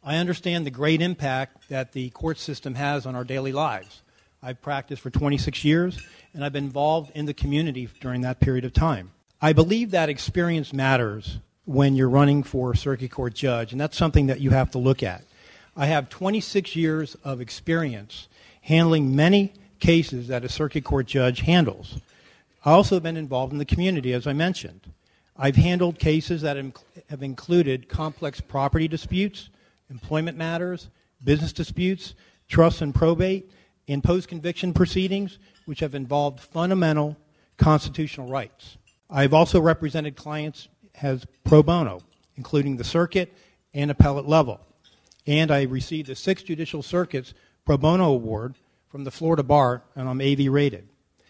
I understand the great impact that the court system has on our daily lives. I've practiced for 26 years, and I've been involved in the community during that period of time. I believe that experience matters when you're running for circuit court judge, and that's something that you have to look at. I have 26 years of experience handling many cases that a circuit court judge handles. I also have been involved in the community, as I mentioned. I've handled cases that have included complex property disputes, employment matters, business disputes, trust and probate, and post-conviction proceedings, which have involved fundamental constitutional rights. I've also represented clients as pro bono, including the circuit and appellate level. And I received the 6th Judicial Circuit's Pro Bono Award from the Florida Bar, and I'm AV rated.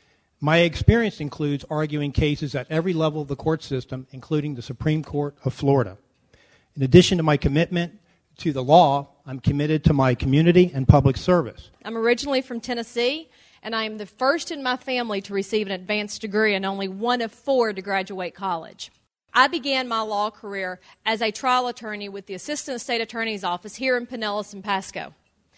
My experience includes arguing cases at every level of the court system, including the Supreme Court of Florida. In addition to my commitment to the law, I'm committed to my community and public service. I'm originally from Tennessee, and I am the first in my family to receive an advanced degree and only one of 4 to graduate college. I began my law career as a trial attorney with the Assistant State Attorney's Office here in Pinellas and Pasco.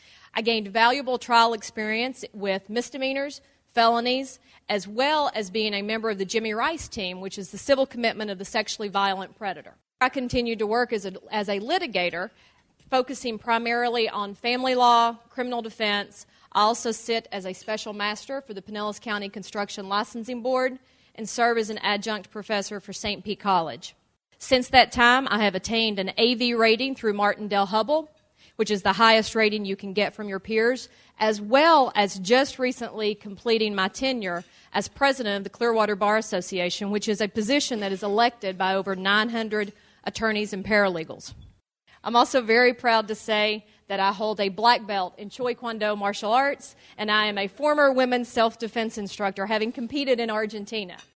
I gained valuable trial experience with misdemeanors, felonies, as well as being a member of the Jimmy Rice team, which is the civil commitment of the sexually violent predator. I continued to work as a litigator, focusing primarily on family law, criminal defense. I also sit as a special master for the Pinellas County Construction Licensing Board and serve as an adjunct professor for St. Pete College. Since that time, I have attained an AV rating through Martindale-Hubbell, which is the highest rating you can get from your peers, as well as just recently completing my tenure as president of the Clearwater Bar Association, which is a position that is elected by over 900 attorneys and paralegals. I'm also very proud to say that I hold a black belt in Choi Kwan Do martial arts, and I am a former women's self-defense instructor, having competed in Argentina.